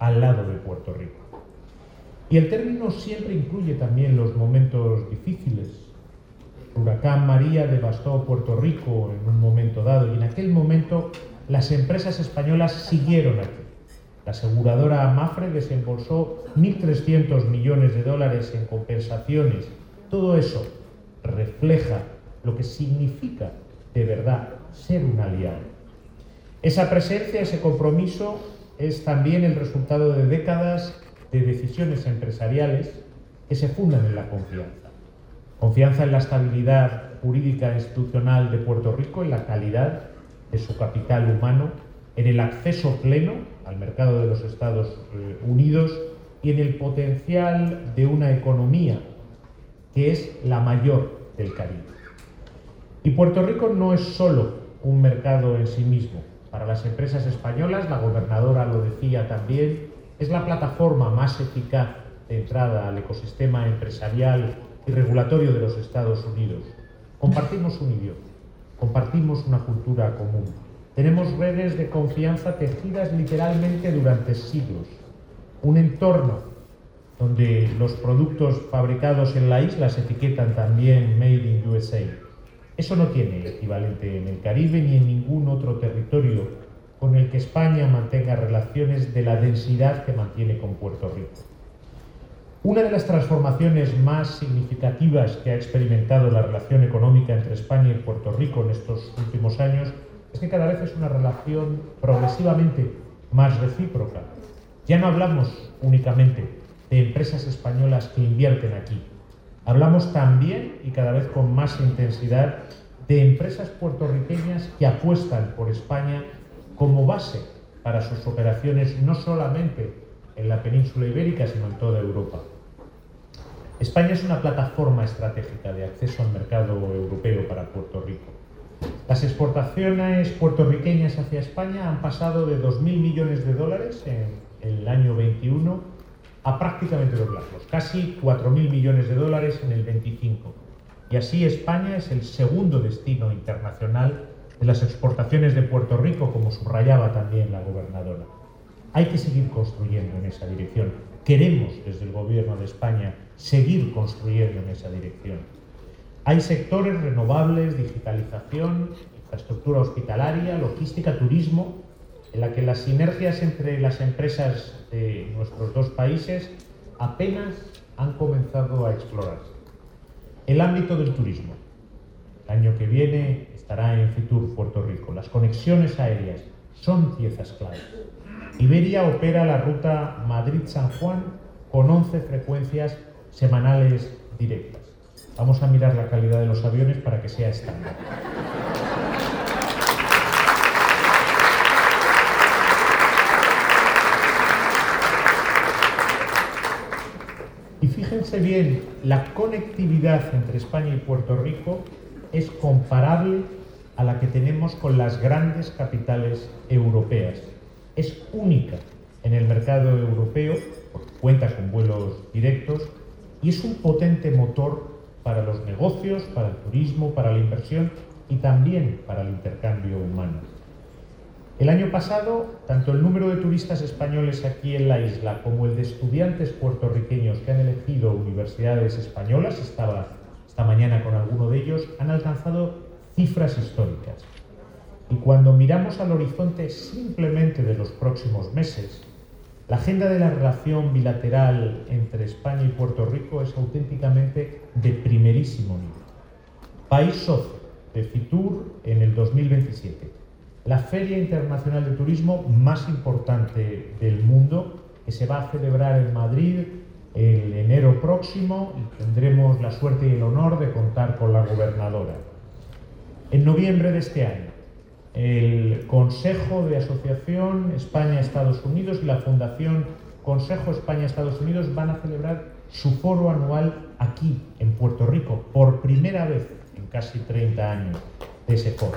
al lado de Puerto Rico. Y el término siempre incluye también los momentos difíciles. El huracán María devastó Puerto Rico en un momento dado y en aquel momento las empresas españolas siguieron aquí. La aseguradora Mapfre desembolsó 1.300 millones de dólares en compensaciones. Todo eso refleja lo que significa de verdad ser un aliado. Esa presencia, ese compromiso es también el resultado de décadas de decisiones empresariales que se fundan en la confianza. Confianza en la estabilidad jurídica e institucional de Puerto Rico, en la calidad de su capital humano, en el acceso pleno al mercado de los Estados Unidos y en el potencial de una economía que es la mayor del Caribe. Y Puerto Rico no es solo un mercado en sí mismo. Para las empresas españolas, la gobernadora lo decía también, es la plataforma más eficaz de entrada al ecosistema empresarial y regulatorio de los Estados Unidos. Compartimos un idioma, compartimos una cultura común. Tenemos redes de confianza tejidas literalmente durante siglos. Un entorno donde los productos fabricados en la isla se etiquetan también Made in USA. Eso no tiene equivalente en el Caribe ni en ningún otro territorio con el que España mantenga relaciones de la densidad que mantiene con Puerto Rico. Una de las transformaciones más significativas que ha experimentado la relación económica entre España y Puerto Rico en estos últimos años es que cada vez es una relación progresivamente más recíproca. Ya no hablamos únicamente de empresas españolas que invierten aquí. Hablamos también, y cada vez con más intensidad, de empresas puertorriqueñas que apuestan por España como base para sus operaciones no solamente en la península ibérica, sino en toda Europa. España es una plataforma estratégica de acceso al mercado europeo para Puerto Rico. Las exportaciones puertorriqueñas hacia España han pasado de 2.000 millones de dólares en el año 21 a prácticamente doblarlos, casi 4.000 millones de dólares en el 25. Y así España es el segundo destino internacional de las exportaciones de Puerto Rico, como subrayaba también la gobernadora. Hay que seguir construyendo en esa dirección. Queremos, desde el Gobierno de España, seguir construyendo en esa dirección. Hay sectores renovables, digitalización, infraestructura hospitalaria, logística, turismo, en la que las sinergias entre las empresas de nuestros dos países apenas han comenzado a explorarse. El ámbito del turismo. El año que viene estará en Fitur, Puerto Rico. Las conexiones aéreas son piezas clave. Iberia opera la ruta Madrid-San Juan con 11 frecuencias semanales directas. Vamos a mirar la calidad de los aviones para que sea estándar. Y fíjense bien, la conectividad entre España y Puerto Rico es comparable a la que tenemos con las grandes capitales europeas. Es única en el mercado europeo, porque cuenta con vuelos directos, y es un potente motor para los negocios, para el turismo, para la inversión y también para el intercambio humano. El año pasado, tanto el número de turistas españoles aquí en la isla como el de estudiantes puertorriqueños que han elegido universidades españolas, estaba esta mañana con alguno de ellos, han alcanzado cifras históricas. Y cuando miramos al horizonte simplemente de los próximos meses, la agenda de la relación bilateral entre España y Puerto Rico es auténticamente de primerísimo nivel. País socio de Fitur en el 2027. La Feria Internacional de Turismo más importante del mundo, que se va a celebrar en Madrid en enero próximo y tendremos la suerte y el honor de contar con la gobernadora. En noviembre de este año, el Consejo de Asociación España-Estados Unidos y la Fundación Consejo España-Estados Unidos van a celebrar su foro anual aquí, en Puerto Rico, por primera vez en casi 30 años de ese foro.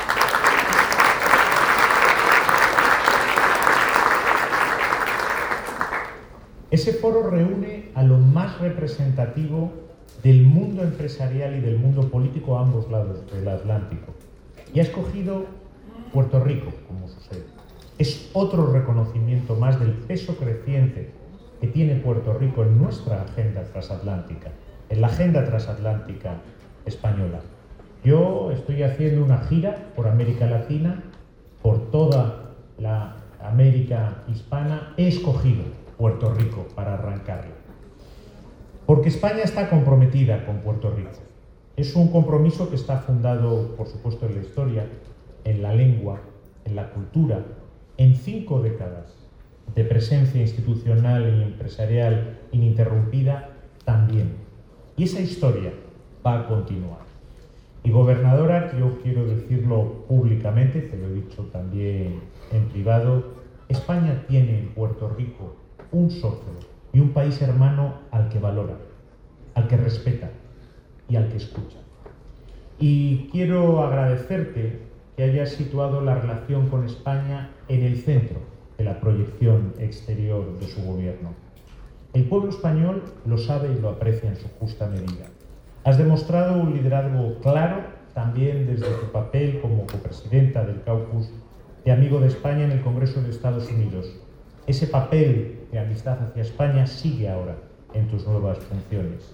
Ese foro reúne a lo más representativo del mundo empresarial y del mundo político a ambos lados del Atlántico y ha escogido Puerto Rico como su sede. Es otro reconocimiento más del peso creciente que tiene Puerto Rico en nuestra agenda transatlántica, en la agenda transatlántica española. Yo estoy haciendo una gira por América Latina, por toda la América hispana. He escogido Puerto Rico para arrancarla, porque España está comprometida con Puerto Rico. Es un compromiso que está fundado, por supuesto, en la historia, en la lengua, en la cultura, en 5 décadas de presencia institucional y empresarial ininterrumpida también. Y esa historia va a continuar. Y gobernadora, yo quiero decirlo públicamente, te lo he dicho también en privado, España tiene en Puerto Rico un socio y un país hermano al que valora, al que respeta y al que escucha. Y quiero agradecerte que hayas situado la relación con España en el centro de la proyección exterior de su gobierno. El pueblo español lo sabe y lo aprecia en su justa medida. Has demostrado un liderazgo claro también desde tu papel como copresidenta del Caucus de Amigo de España en el Congreso de Estados Unidos. Ese papel de amistad hacia España sigue ahora en tus nuevas funciones.